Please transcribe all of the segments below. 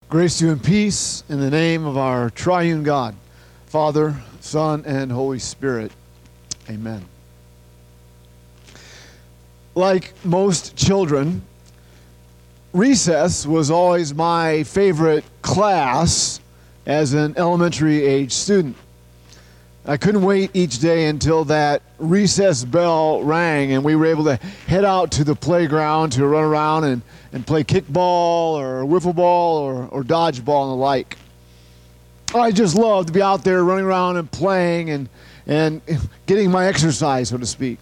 Grace to you and peace in the name of our triune God, Father, Son, and Holy Spirit. Amen. Like most children, recess was always my favorite class as an elementary age student. I couldn't wait each day until that recess bell rang and we were able to head out to the playground to run around and play kickball or wiffle ball or dodgeball and the like. I just loved to be out there running around and playing and getting my exercise, so to speak.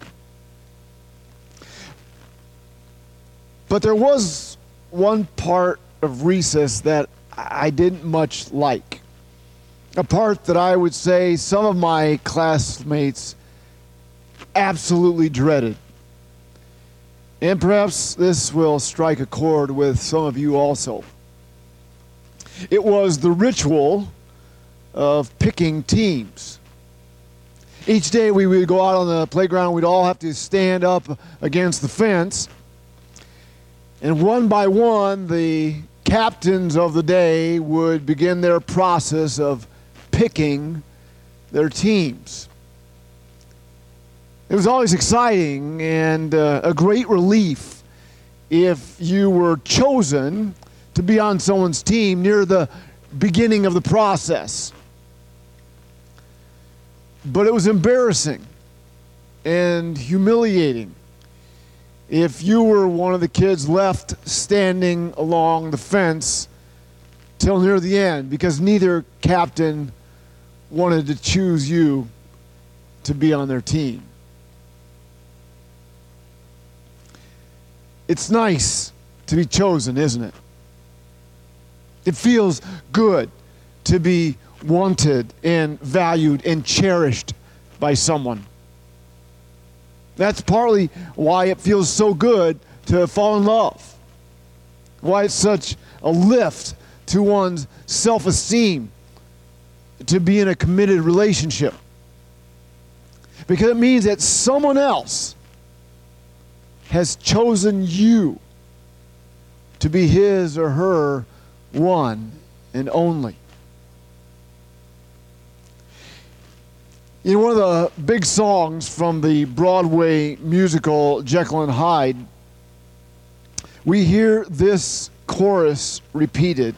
But there was one part of recess that I didn't much like. A part that I would say some of my classmates absolutely dreaded. And perhaps this will strike a chord with some of you also. It was the ritual of picking teams. Each day we would go out on the playground, we'd all have to stand up against the fence. And one by one, the captains of the day would begin their process of picking their teams. It was always exciting and a great relief if you were chosen to be on someone's team near the beginning of the process. But it was embarrassing and humiliating if you were one of the kids left standing along the fence till near the end, because neither captain wanted to choose you to be on their team. It's nice to be chosen, isn't it? It feels good to be wanted and valued and cherished by someone. That's partly why it feels so good to fall in love. Why it's such a lift to one's self-esteem to be in a committed relationship. Because it means that someone else has chosen you to be his or her one and only. In one of the big songs from the Broadway musical Jekyll and Hyde, we hear this chorus repeated.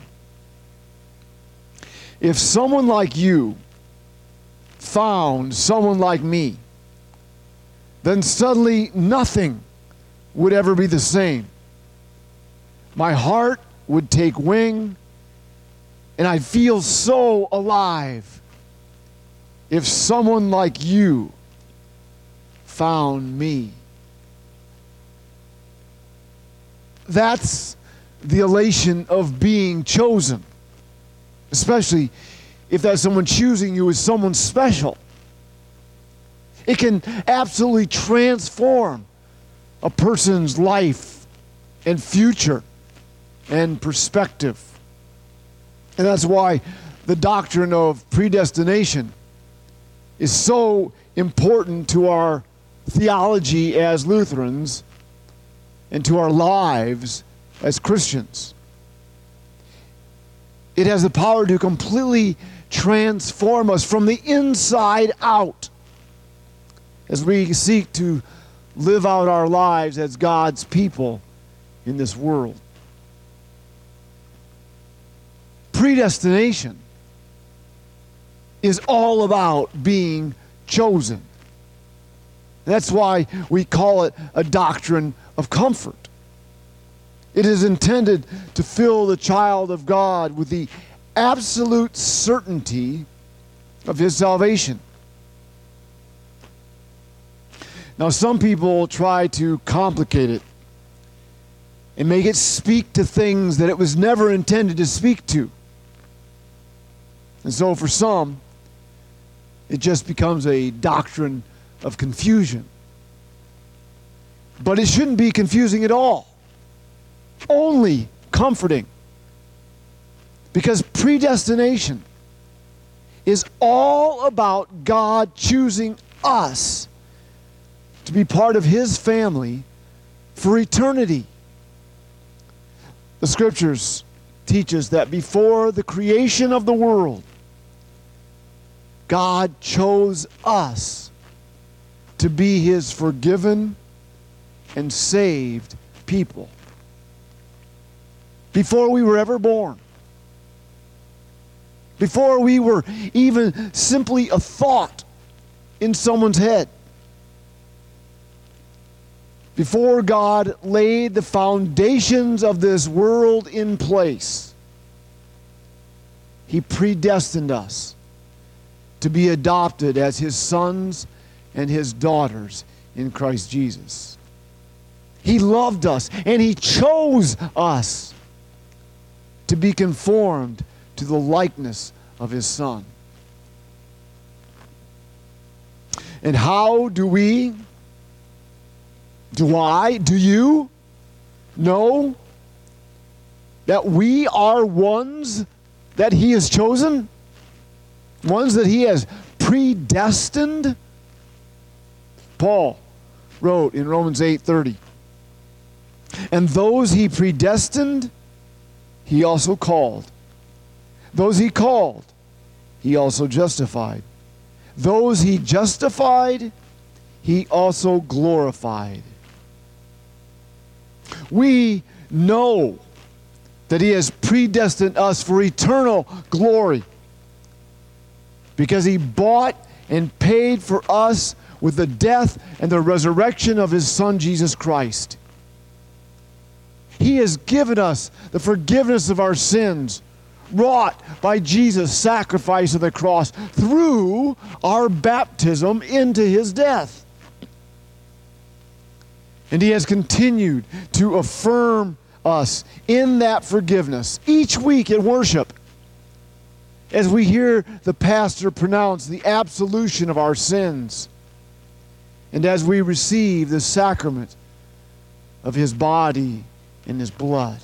If someone like you found someone like me, then suddenly nothing would ever be the same. My heart would take wing, and I'd feel so alive if someone like you found me. That's the elation of being chosen, especially if that someone choosing you is someone special. It can absolutely transform a person's life and future and perspective. And that's why the doctrine of predestination is so important to our theology as Lutherans and to our lives as Christians. It has the power to completely transform us from the inside out as we seek to live out our lives as God's people in this world. Predestination is all about being chosen. That's why we call it a doctrine of comfort. It is intended to fill the child of God with the absolute certainty of his salvation. Now, some people try to complicate it and make it speak to things that it was never intended to speak to. And so for some, it just becomes a doctrine of confusion. But it shouldn't be confusing at all. Only comforting. Because predestination is all about God choosing us to be part of his family for eternity. The scriptures teaches that before the creation of the world, God chose us to be His forgiven and saved people. Before we were ever born. Before we were even simply a thought in someone's head. Before God laid the foundations of this world in place, He predestined us to be adopted as His sons and His daughters in Christ Jesus. He loved us and He chose us to be conformed to the likeness of His Son. And how do we, do you know that we are ones that He has chosen? Ones that He has predestined? Paul wrote in Romans 8:30, and those He predestined, He also called. Those He called, He also justified. Those He justified, He also glorified. We know that He has predestined us for eternal glory because He bought and paid for us with the death and the resurrection of His Son, Jesus Christ. He has given us the forgiveness of our sins wrought by Jesus' sacrifice of the cross through our baptism into His death. And He has continued to affirm us in that forgiveness each week at worship as we hear the pastor pronounce the absolution of our sins and as we receive the sacrament of His body and His blood.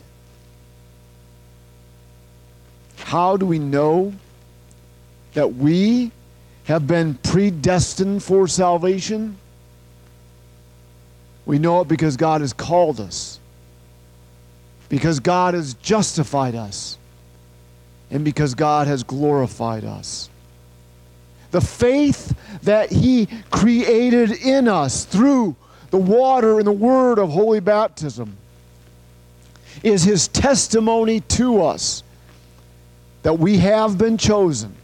How do we know that we have been predestined for salvation? We know it because God has called us, because God has justified us, and because God has glorified us. The faith that He created in us through the water and the word of holy baptism is His testimony to us that we have been chosen.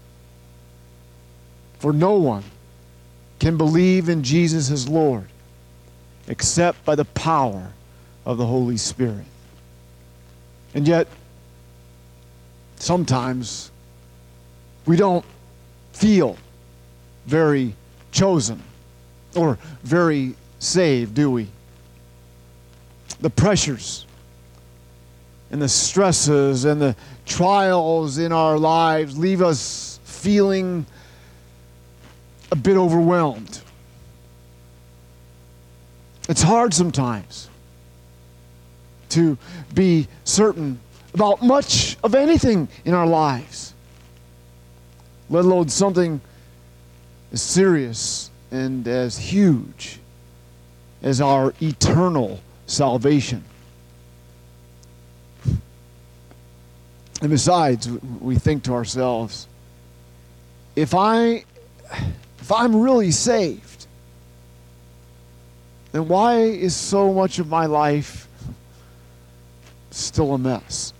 For no one can believe in Jesus as Lord except by the power of the Holy Spirit. And yet, sometimes we don't feel very chosen or very saved, do we? The pressures and the stresses and the trials in our lives leave us feeling a bit overwhelmed. It's hard sometimes to be certain about much of anything in our lives, let alone something as serious and as huge as our eternal salvation. And besides, we think to ourselves, if I'm really saved, then why is so much of my life still a mess?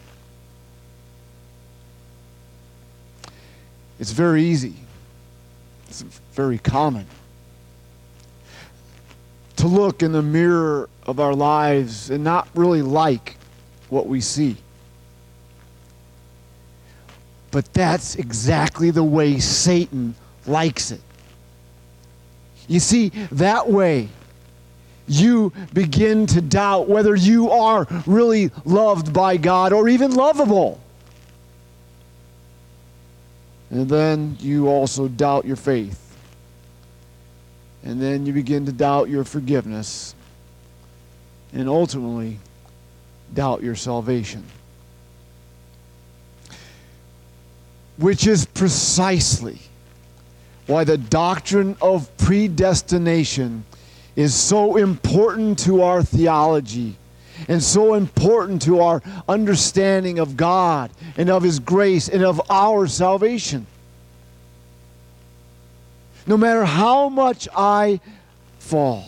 It's very easy. It's very common to look in the mirror of our lives and not really like what we see. But that's exactly the way Satan likes it. You see, that way you begin to doubt whether you are really loved by God or even lovable. And then you also doubt your faith. And then you begin to doubt your forgiveness. And ultimately, doubt your salvation. Which is precisely why the doctrine of predestination is so important to our theology and so important to our understanding of God and of His grace and of our salvation. No matter how much I fall,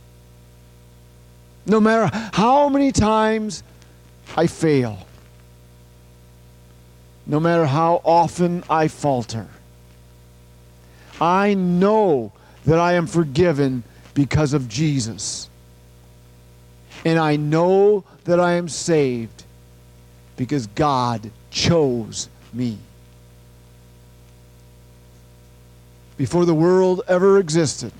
no matter how many times I fail, no matter how often I falter, I know that I am forgiven because of Jesus. And I know that I am saved because God chose me. Before the world ever existed,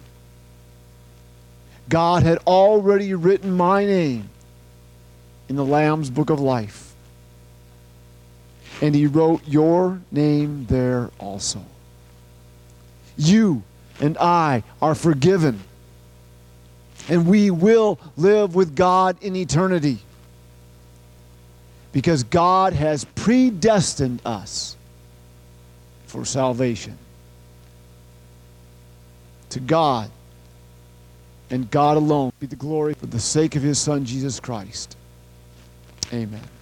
God had already written my name in the Lamb's Book of Life. And He wrote your name there also. You and I are forgiven. And we will live with God in eternity. Because God has predestined us for salvation. To God and God alone be the glory for the sake of His Son, Jesus Christ. Amen.